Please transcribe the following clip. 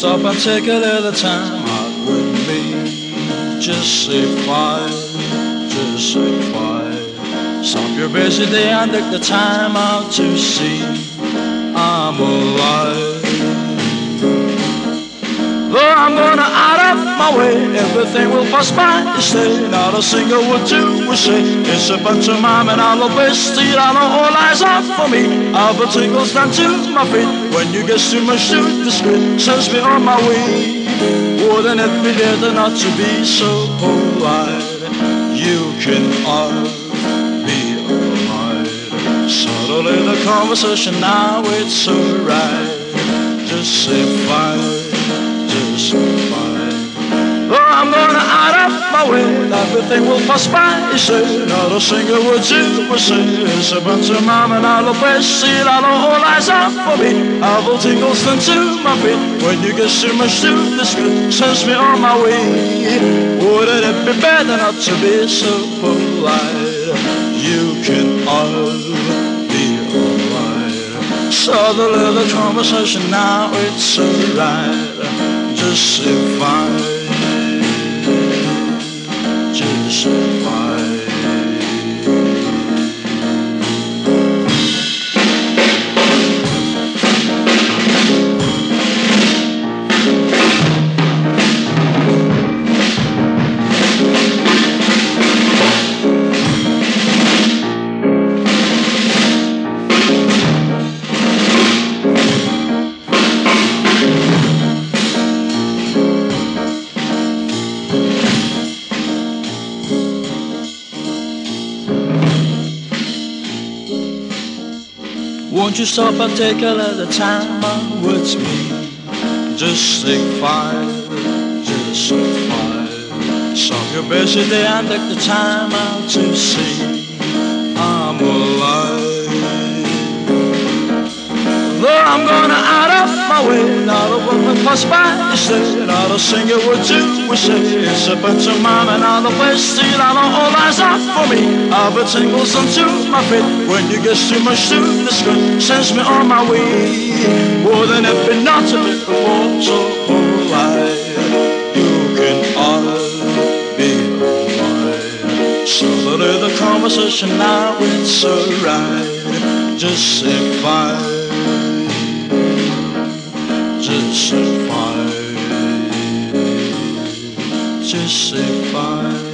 stop and take a little time out with me? Just say fine, just say fine. Stop your busy day and take the time out to see I'm alive. Though I'm gonna out of my way, everything will pass by. You say not a single word you will say. It's a pantomime and I'll best it. I know all eyes are for me. All the tingles down to my feet. When you get too much to the street, sends me on my way. Wouldn't it be better not to be so polite? You can all be alright. Suddenly the conversation now it's alright. Just say fine. Just fine. Oh, I'm gonna out of my way. Everything will pass by. You say not a single word you will say. It's a bunch of mom and all the best. See, all the whole eyes are for me. All the tingles down to my feet. When you get too much to this good, sends me on my way. Wouldn't it be better not to be so polite? You can all be alright. Suddenly the conversation now it's alright. Just say fine, just say fine. Won't you stop and take a little time out with me? Just say fine, just say fine. Stop your busy day and take the time out to see I'm alive. Though I'm gonna out of my way, not a one will pass by. You say not a single word you will say. It's a bunch of mom and all the best. Still I know all eyes are for me. All the tingles onto my feet. When you get too much to the screen, sends me on my way. Wouldn't it be not to be before so polite? You can all be alright. Suddenly the conversation now it's alright. Just say fine. Just say fine, just say fine.